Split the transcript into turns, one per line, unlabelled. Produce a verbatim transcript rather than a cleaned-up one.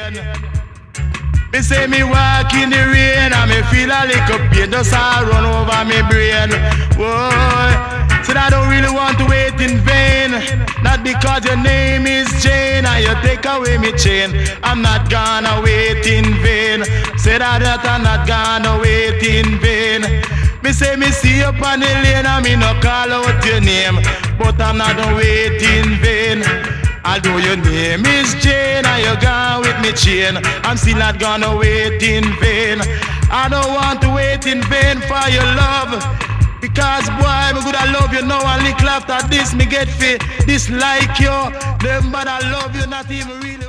pain. Me say me walk in the rain and me feel a little pain just all run over me brain. Whoa. Said I don't really want to wait in vain. Not because your name is Jane and you take away me chain. I'm not gonna wait in vain. Said I that I'm not gonna wait in vain. Me say me see you on the lane and me no call out your name, but I'm not gonna wait in vain. Although your name is Jane and you're gone with me chain, I'm still not gonna wait in vain. I don't want to wait in vain for your love, because boy, me good I love you now and little after this me get fit dislike you. Them but I love you not even really.